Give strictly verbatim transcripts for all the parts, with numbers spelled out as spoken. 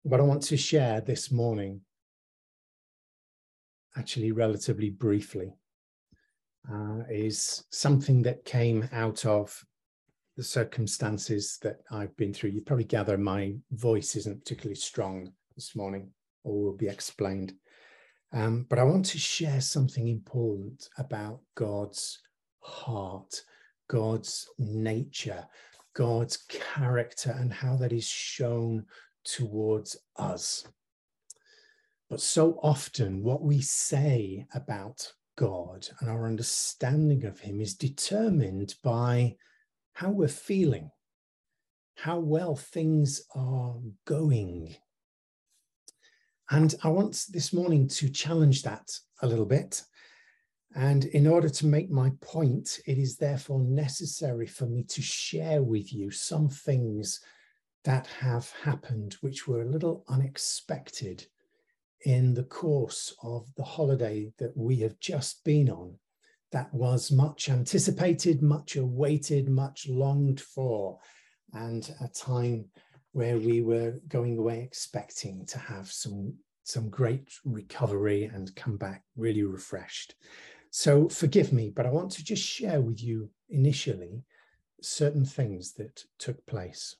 what I want to share this morning, actually relatively briefly, uh, is something that came out of the circumstances that I've been through. You probably gather my voice isn't particularly strong this morning, or will be explained. Um, but I want to share something important about God's heart, God's nature, God's character, and how that is shown towards us. But so often what we say about God and our understanding of him is determined by how we're feeling, how well things are going. And I want this morning to challenge that a little bit. And in order to make my point, it is therefore necessary for me to share with you some things that have happened which were a little unexpected in the course of the holiday that we have just been on. That was much anticipated, much awaited, much longed for, and a time where we were going away expecting to have some, some great recovery and come back really refreshed. So forgive me, but I want to just share with you initially certain things that took place.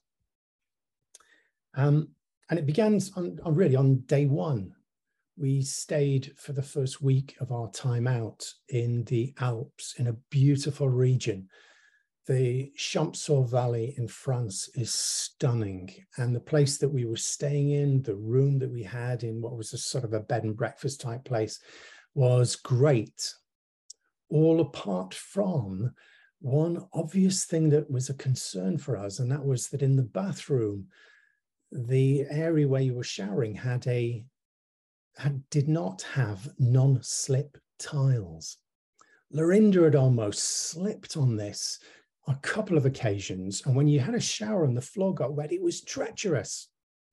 Um, and it begins on, on really on day one. We stayed for the first week of our time out in the Alps in a beautiful region. The Champsaur Valley in France is stunning. And the place that we were staying in, the room that we had in what was a sort of a bed and breakfast type place, was great. All apart from one obvious thing that was a concern for us, and that was that in the bathroom, the area where you were showering had a had, did not have non-slip tiles. Lorinda had almost slipped on this a couple of occasions, and when you had a shower and the floor got wet, it was treacherous.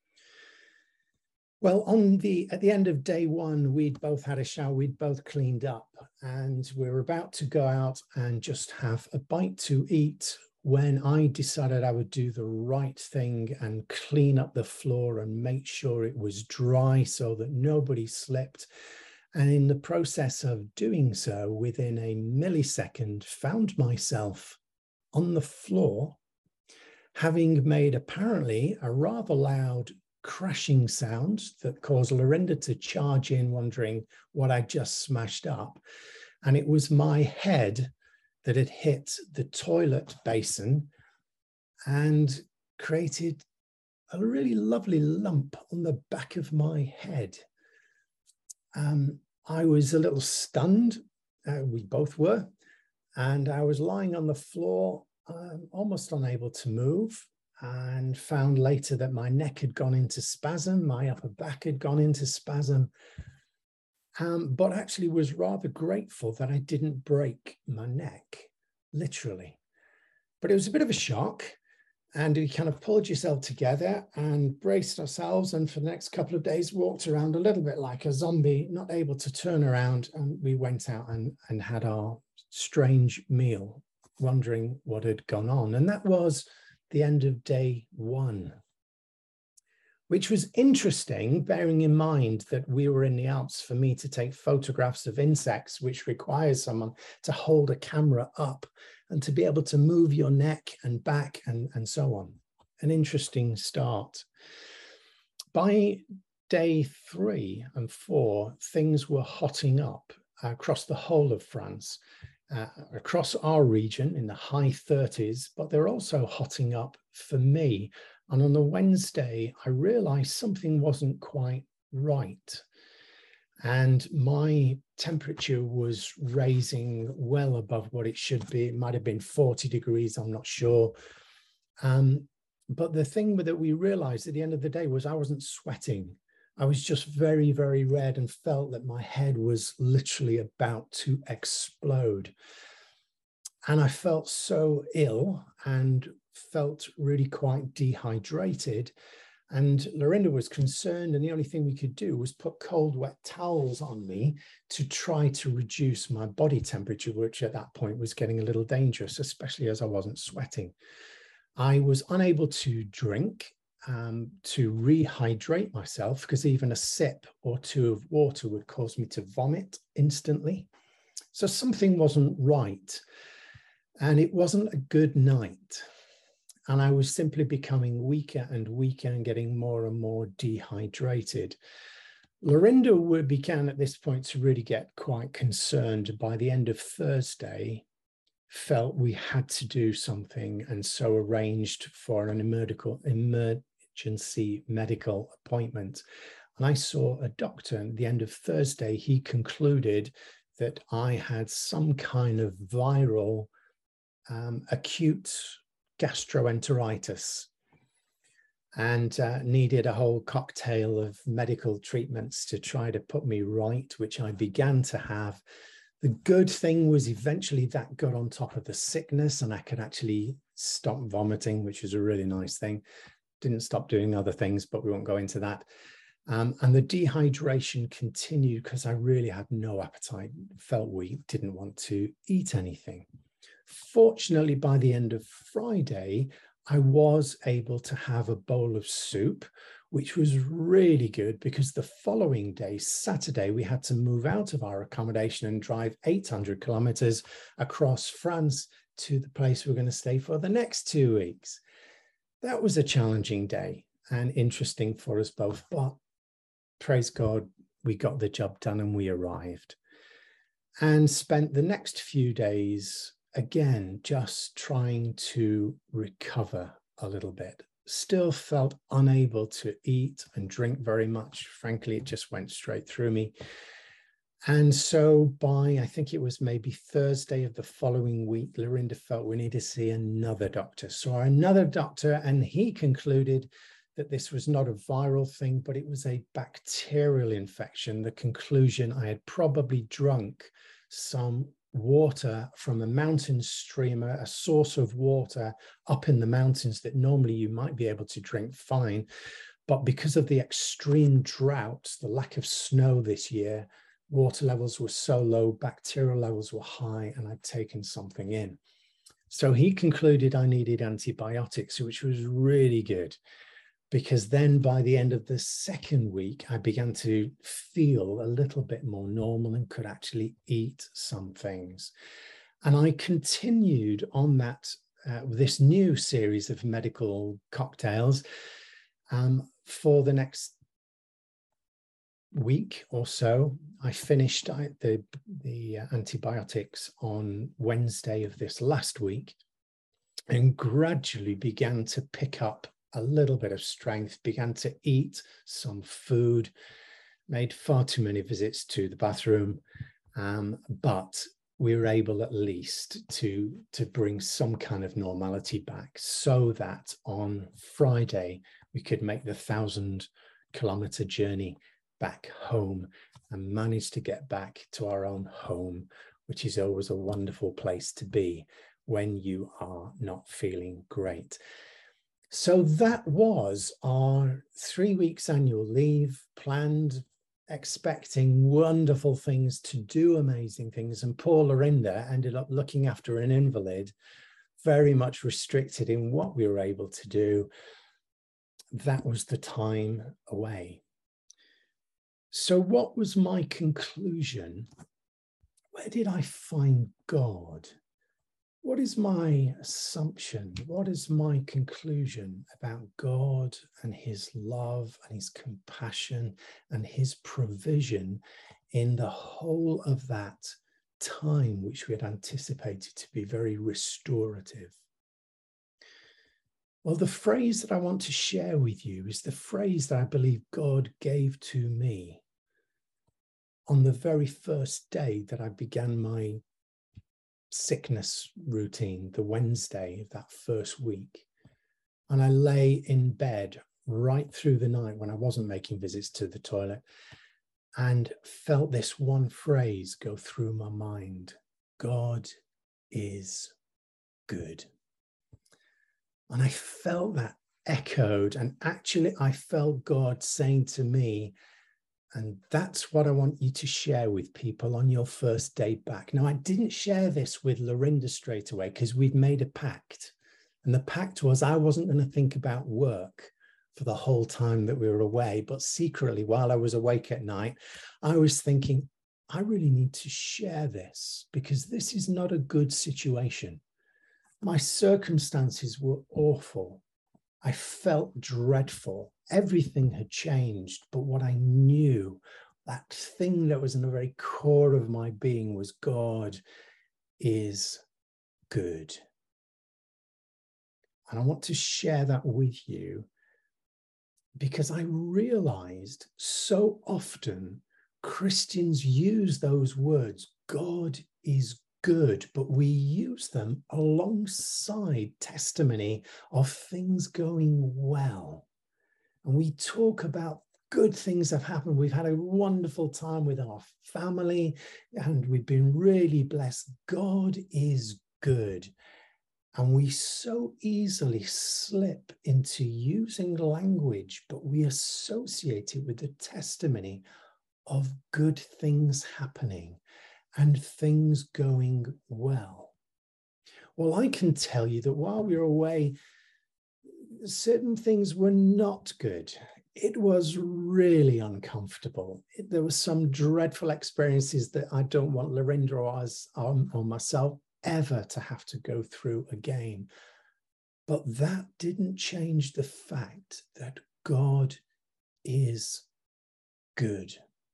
Well, on the at the end of day one, we'd both had a shower, we'd both cleaned up, and we were about to go out and just have a bite to eat when I decided I would do the right thing and clean up the floor and make sure it was dry so that nobody slipped. And in the process of doing so, within a millisecond, found myself on the floor, having made apparently a rather loud crashing sound that caused Lorinda to charge in, wondering what I just smashed up. And it was my head that had hit the toilet basin and created a really lovely lump on the back of my head. Um, I was a little stunned, uh, we both were, and I was lying on the floor, um, almost unable to move, and found later that my neck had gone into spasm, my upper back had gone into spasm, um, but actually was rather grateful that I didn't break my neck, literally. But it was a bit of a shock, and we kind of pulled yourself together and braced ourselves, and for the next couple of days walked around a little bit like a zombie, not able to turn around, and we went out and, and had our strange meal, wondering what had gone on. And that was the end of day one, which was interesting, bearing in mind that we were in the Alps for me to take photographs of insects, which requires someone to hold a camera up and to be able to move your neck and back and, and so on. An interesting start. By day three and four, things were hotting up across the whole of France, uh, across our region in the high thirties, but they're also hotting up for me. And on the Wednesday, I realized something wasn't quite right. And my temperature was raising well above what it should be. It might have been forty degrees, I'm not sure. Um, but the thing that we realized at the end of the day was I wasn't sweating. I was just very, very red and felt that my head was literally about to explode. And I felt so ill and felt really quite dehydrated. And Lorinda was concerned, and the only thing we could do was put cold, wet towels on me to try to reduce my body temperature, which at that point was getting a little dangerous, especially as I wasn't sweating. I was unable to drink. um, to rehydrate myself, because even a sip or two of water would cause me to vomit instantly. So something wasn't right, and it wasn't a good night. And I was simply becoming weaker and weaker and getting more and more dehydrated. Lorinda began at this point to really get quite concerned. By the end of Thursday, felt we had to do something, and so arranged for an emergency medical appointment. And I saw a doctor, and at the end of Thursday, he concluded that I had some kind of viral um, acute gastroenteritis, and uh, needed a whole cocktail of medical treatments to try to put me right, which I began to have. The good thing was eventually that got on top of the sickness, and I could actually stop vomiting, which was a really nice thing. Didn't stop doing other things, but we won't go into that. Um, and the dehydration continued because I really had no appetite, felt weak, didn't want to eat anything. Fortunately, by the end of Friday, I was able to have a bowl of soup, which was really good, because the following day, Saturday, we had to move out of our accommodation and drive eight hundred kilometers across France to the place we're going to stay for the next two weeks. That was a challenging day and interesting for us both, but praise God, we got the job done and we arrived, and spent the next few days again just trying to recover a little bit. Still felt unable to eat and drink very much. Frankly, it just went straight through me. And so by, I think it was maybe Thursday of the following week, Lorinda felt we need to see another doctor. So another doctor, and he concluded that this was not a viral thing, but it was a bacterial infection. The conclusion, I had probably drunk some water from a mountain stream, a source of water up in the mountains that normally you might be able to drink fine. But because of the extreme droughts, the lack of snow this year, water levels were so low, bacterial levels were high, and I'd taken something in. So he concluded I needed antibiotics, which was really good, because then by the end of the second week, I began to feel a little bit more normal and could actually eat some things. And I continued on that, uh, this new series of medical cocktails um, for the next week or so. I finished I, the, the antibiotics on Wednesday of this last week, and gradually began to pick up a little bit of strength, began to eat some food, made far too many visits to the bathroom, um, but we were able at least to, to bring some kind of normality back, so that on Friday we could make the thousand kilometer journey back home and manage to get back to our own home, which is always a wonderful place to be when you are not feeling great. So that was our three weeks annual leave, planned, expecting wonderful things, to do amazing things. And poor Lorinda ended up looking after an invalid, very much restricted in what we were able to do. That was the time away. So what was my conclusion? Where did I find God? What is my assumption? What is my conclusion about God and his love and his compassion and his provision in the whole of that time, which we had anticipated to be very restorative? Well, the phrase that I want to share with you is the phrase that I believe God gave to me on the very first day that I began my sickness routine, the Wednesday of that first week. And I lay in bed right through the night when I wasn't making visits to the toilet, and felt this one phrase go through my mind: God is good. And I felt that echoed, and actually I felt God saying to me, and that's what I want you to share with people on your first day back. Now, I didn't share this with Lorinda straight away because we'd made a pact. And the pact was I wasn't going to think about work for the whole time that we were away. But secretly, while I was awake at night, I was thinking, I really need to share this because this is not a good situation. My circumstances were awful. I felt dreadful. Everything had changed. But what I knew, that thing that was in the very core of my being, was God is good. And I want to share that with you because I realized so often Christians use those words, God is good, but we use them alongside testimony of things going well. And we talk about good things have happened. We've had a wonderful time with our family and we've been really blessed. God is good. And we so easily slip into using language, but we associate it with the testimony of good things happening and things going well. Well, I can tell you that while we were away, certain things were not good. It was really uncomfortable. It, there were some dreadful experiences that I don't want Lorinda or, us, or, or myself ever to have to go through again. But that didn't change the fact that God is good.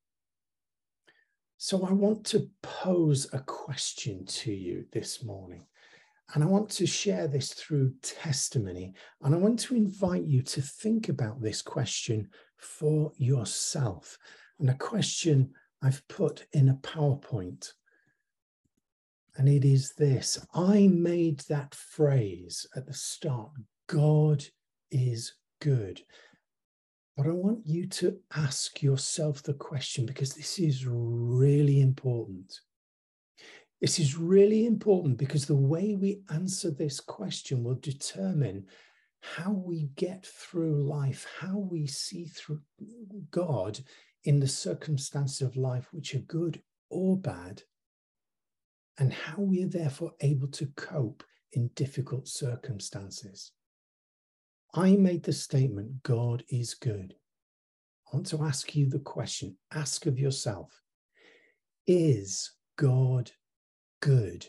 So I want to pose a question to you this morning. And I want to share this through testimony. And I want to invite you to think about this question for yourself. And a question I've put in a PowerPoint. And it is this. I made that phrase at the start, God is good. But I want you to ask yourself the question because this is really important. This is really important because the way we answer this question will determine how we get through life, how we see through God in the circumstances of life, which are good or bad, and how we are therefore able to cope in difficult circumstances. I made the statement, God is good. I want to ask you the question, ask of yourself, is God good?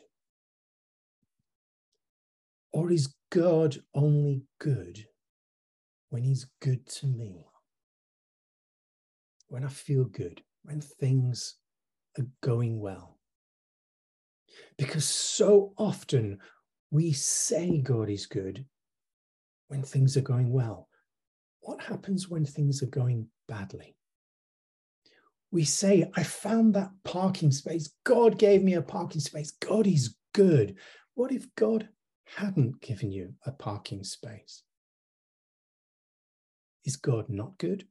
Or is God only good when he's good to me? When I feel good, when things are going well? Because so often we say God is good when things are going well. What happens when things are going badly? We say, I found that parking space. God gave me a parking space. God is good. What if God hadn't given you a parking space? Is God not good?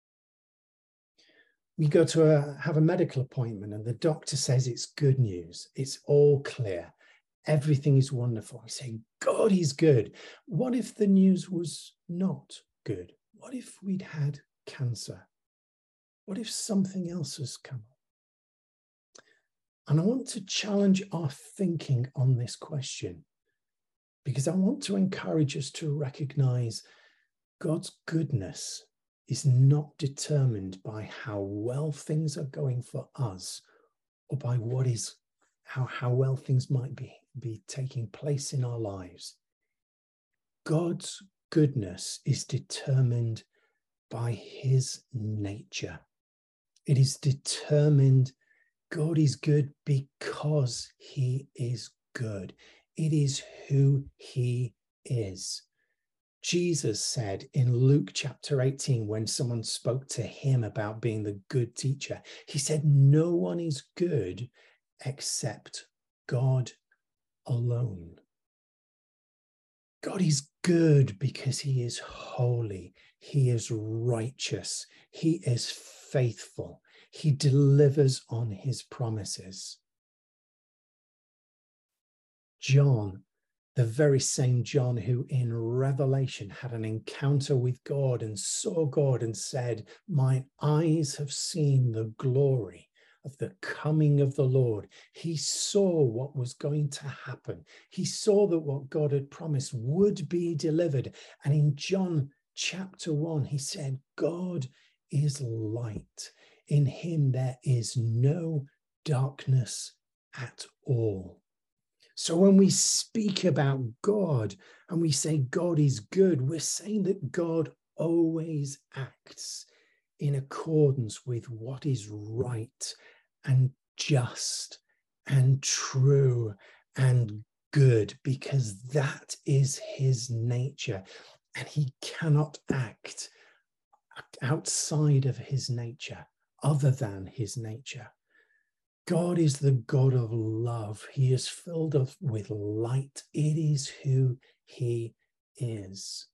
We go to a, have a medical appointment and the doctor says it's good news. It's all clear. Everything is wonderful. We say, God is good. What if the news was not good? What if we'd had cancer? What if something else has come up? And I want to challenge our thinking on this question because I want to encourage us to recognize God's goodness is not determined by how well things are going for us or by what is how, how well things might be, be taking place in our lives. God's goodness is determined by his nature. It is determined, God is good because he is good. It is who he is. Jesus said in Luke chapter eighteen, when someone spoke to him about being the good teacher, he said, no one is good except God alone. God is good because he is holy. He is righteous. He is faithful. He delivers on his promises. John, the very same John who in Revelation had an encounter with God and saw God and said, my eyes have seen the glory of the coming of the Lord. He saw what was going to happen. He saw that what God had promised would be delivered. And in John chapter one, he said, God is light. In him there is no darkness at all. So when we speak about God and we say God is good, we're saying that God always acts in accordance with what is right and just and true and good, because that is his nature, and he cannot act outside of his nature, other than his nature. God is the God of love. He is filled with light. It is who he is.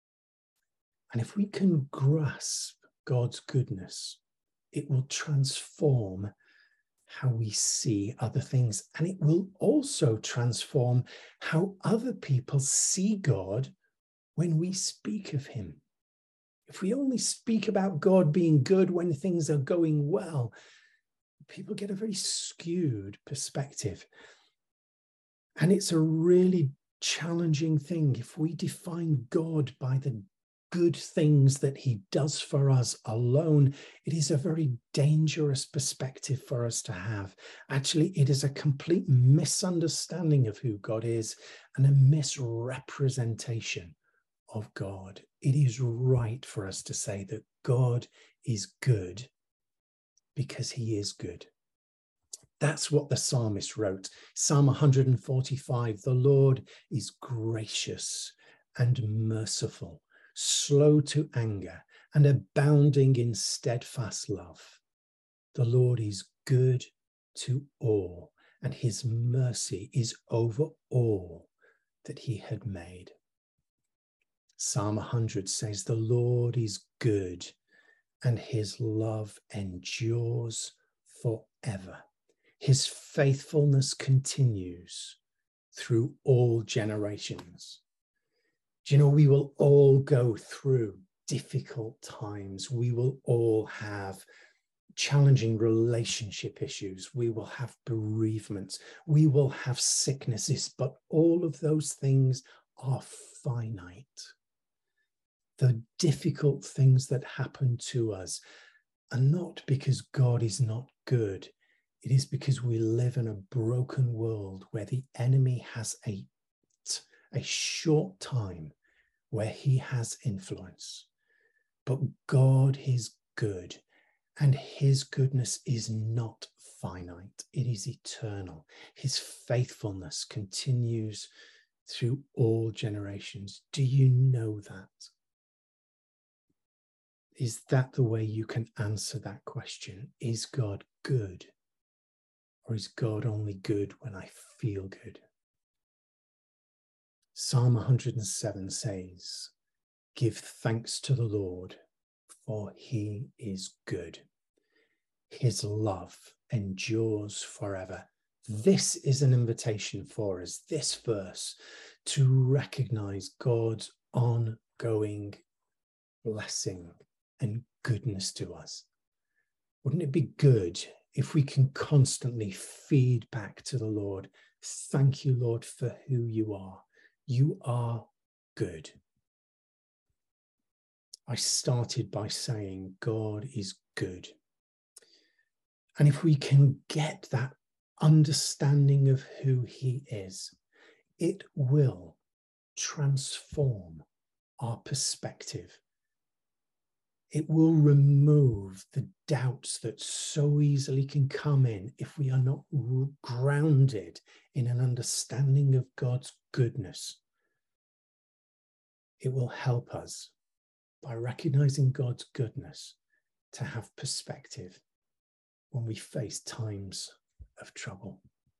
And if we can grasp God's goodness, it will transform how we see other things. And it will also transform how other people see God when we speak of him. If we only speak about God being good when things are going well, people get a very skewed perspective. And it's a really challenging thing if we define God by the good things that he does for us alone. It is a very dangerous perspective for us to have. Actually, it is a complete misunderstanding of who God is and a misrepresentation of God. It is right for us to say that God is good because he is good. That's what the psalmist wrote. Psalm one forty-five, the Lord is gracious and merciful, slow to anger, and abounding in steadfast love. The Lord is good to all, and his mercy is over all that he had made. Psalm one hundred says, the Lord is good, and his love endures forever. His faithfulness continues through all generations. Do you know, we will all go through difficult times. We will all have challenging relationship issues. We will have bereavements. We will have sicknesses, but all of those things are finite. The difficult things that happen to us are not because God is not good. It is because we live in a broken world where the enemy has a, a short time where he has influence. But God is good, and his goodness is not finite. It is eternal. His faithfulness continues through all generations. Do you know that? Is that the way you can answer that question? Is God good? Or is God only good when I feel good? Psalm one hundred seven says, give thanks to the Lord, for he is good. His love endures forever. This is an invitation for us, this verse, to recognize God's ongoing blessing and goodness to us. Wouldn't it be good if we can constantly feed back to the Lord? Thank you, Lord, for who you are. You are good. I started by saying God is good. And if we can get that understanding of who he is, it will transform our perspective. It will remove the doubts that so easily can come in if we are not grounded in an understanding of God's goodness. It will help us, by recognizing God's goodness, to have perspective when we face times of trouble.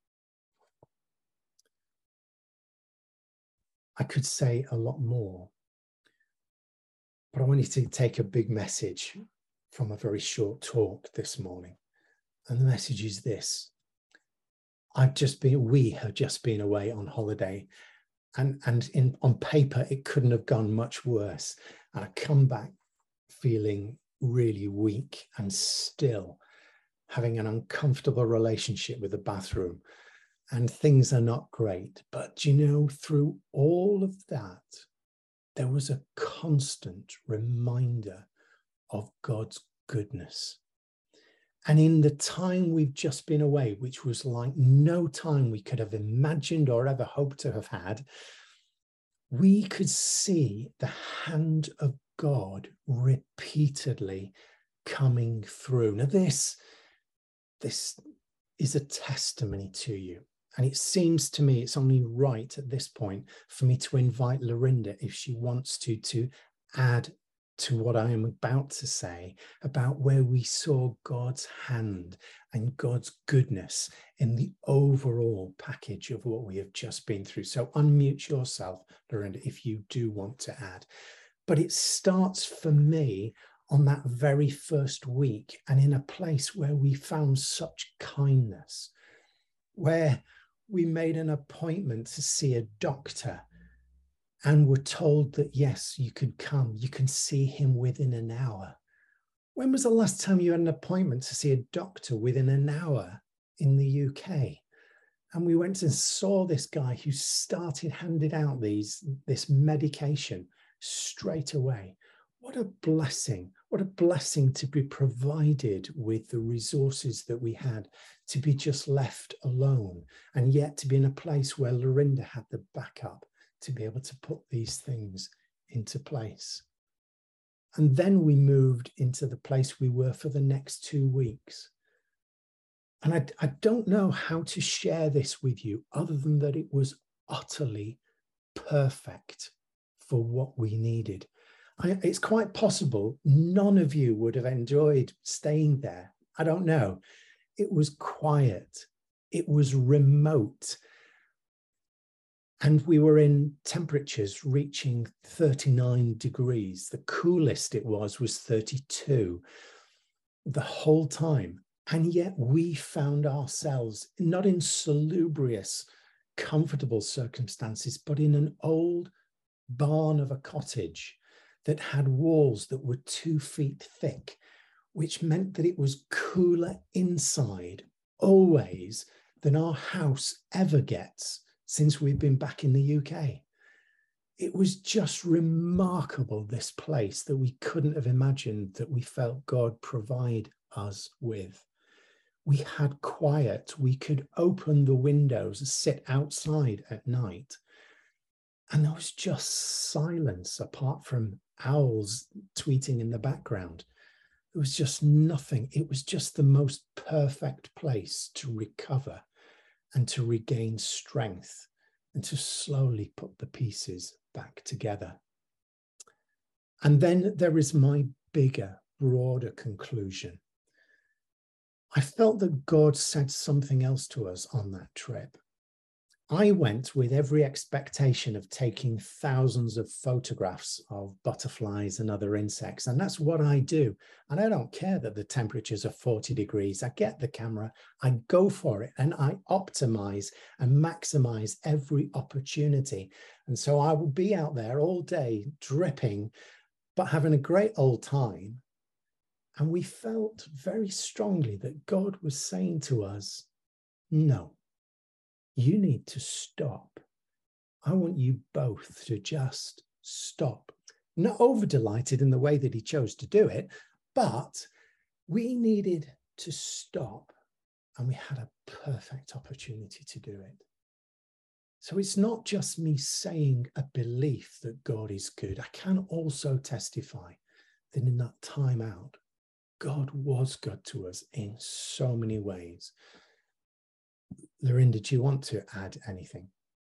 I could say a lot more, but I wanted to take a big message from a very short talk this morning. And the message is this. I've just been, we have just been away on holiday, and, and in, on paper, it couldn't have gone much worse. And I come back feeling really weak and still, having an uncomfortable relationship with the bathroom, and things are not great. But you know, through all of that, there was a constant reminder of God's goodness. And in the time we've just been away, which was like no time we could have imagined or ever hoped to have had, we could see the hand of God repeatedly coming through. Now, this, this is a testimony to you. And it seems to me it's only right at this point for me to invite Lorinda, if she wants to, to add to what I am about to say about where we saw God's hand and God's goodness in the overall package of what we have just been through. So unmute yourself, Lorinda, if you do want to add. But it starts for me on that very first week and in a place where we found such kindness, where we made an appointment to see a doctor and were told that, yes, you could come, you can see him within an hour. When was the last time you had an appointment to see a doctor within an hour in the U K? And we went and saw this guy who started handing out these, this medication straight away. What a blessing. What a blessing to be provided with the resources that we had, to be just left alone, and yet to be in a place where Lorinda had the backup to be able to put these things into place. And then we moved into the place we were for the next two weeks. And I, I don't know how to share this with you other than that it was utterly perfect for what we needed. I, it's quite possible none of you would have enjoyed staying there. I don't know. It was quiet. It was remote. And we were in temperatures reaching thirty-nine degrees. The coolest it was was thirty-two the whole time. And yet we found ourselves not in salubrious, comfortable circumstances, but in an old barn of a cottage that had walls that were two feet thick, which meant that it was cooler inside always than our house ever gets since we've been back in the U K. It was just remarkable, this place that we couldn't have imagined that we felt God provide us with. We had quiet. We could open the windows and sit outside at night. And there was just silence apart from owls tweeting in the background. There was just nothing. It was just the most perfect place to recover and to regain strength and to slowly put the pieces back together. And then there is my bigger, broader conclusion. I felt that God said something else to us on that trip. I went with every expectation of taking thousands of photographs of butterflies and other insects, and that's what I do. And I don't care that the temperatures are forty degrees. I get the camera, I go for it, and I optimize and maximize every opportunity. And so I will be out there all day dripping, but having a great old time. And we felt very strongly that God was saying to us, no. You need to stop. I want you both to just stop. Not over delighted in the way that he chose to do it, but we needed to stop, and we had a perfect opportunity to do it. So it's not just me saying a belief that God is good. I can also testify that in that time out, God was good to us in so many ways. Lorinda, do you want to add anything?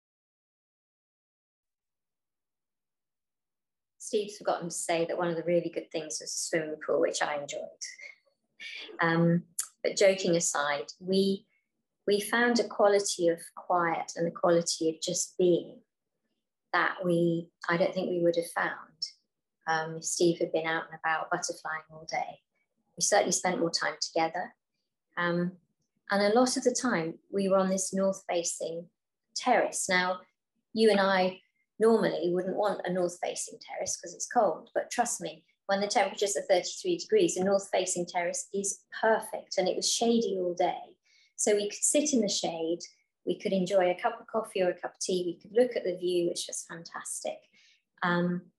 Steve's forgotten to say that one of the really good things was a swimming pool, which I enjoyed. Um, but joking aside, we, we found a quality of quiet and a quality of just being that we, I don't think we would have found um, if Steve had been out and about butterflying all day. We certainly spent more time together. Um, And a lot of the time we were on this north-facing terrace. Now, you and I normally wouldn't want a north-facing terrace because it's cold, but trust me, when the temperatures are thirty-three degrees, a north-facing terrace is perfect, and it was shady all day. So we could sit in the shade, we could enjoy a cup of coffee or a cup of tea, we could look at the view, which was fantastic. Um,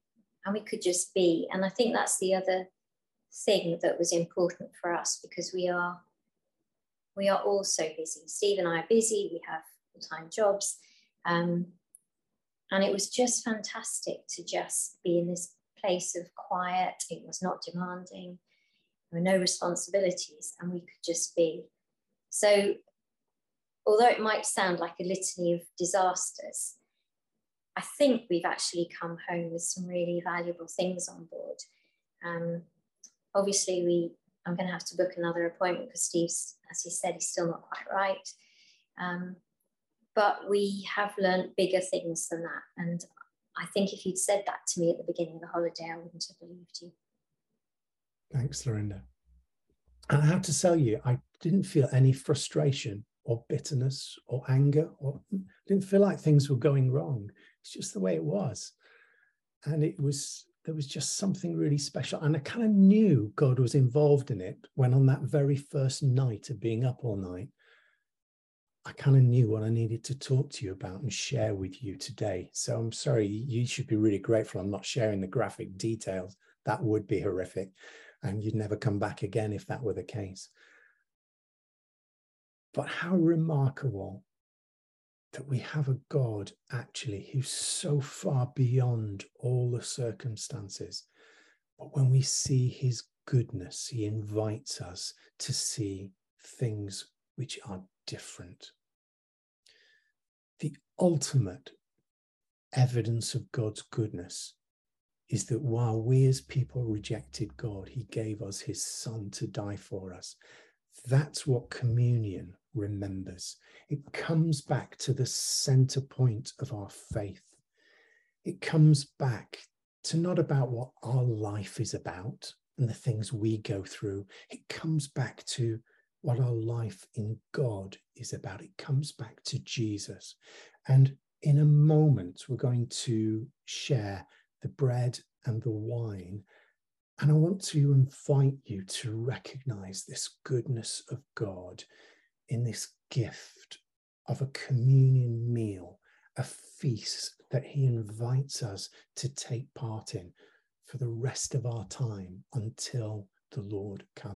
and we could just be. And I think that's the other thing that was important for us, because we are we are all so busy. Steve and I are busy, we have full-time jobs, um, and it was just fantastic to just be in this place of quiet. It was not demanding, there were no responsibilities, and we could just be. So although it might sound like a litany of disasters, I think we've actually come home with some really valuable things on board. Um, obviously, we I'm going to have to book another appointment because Steve's, as he said, he's still not quite right. Um, but we have learned bigger things than that. And I think if you'd said that to me at the beginning of the holiday, I wouldn't have believed you. Thanks, Lorinda. And I have to tell you, I didn't feel any frustration or bitterness or anger, or didn't feel like things were going wrong. It's just the way it was. And it was, there was just something really special. And I kind of knew God was involved in it when on that very first night of being up all night, I kind of knew what I needed to talk to you about and share with you today. So I'm sorry, you should be really grateful I'm not sharing the graphic details. That would be horrific. And you'd never come back again if that were the case. But how remarkable that we have a God actually who's so far beyond all the circumstances. But when we see his goodness, he invites us to see things which are different. The ultimate evidence of God's goodness is that while we as people rejected God, he gave us his son to die for us. That's what communion remembers. It comes back to the center point of our faith. It comes back to not about what our life is about and the things we go through. It comes back to what our life in God is about. It comes back to Jesus. And in a moment, we're going to share the bread and the wine. And I want to invite you to recognize this goodness of God in this gift of a communion meal, a feast that he invites us to take part in for the rest of our time until the Lord comes.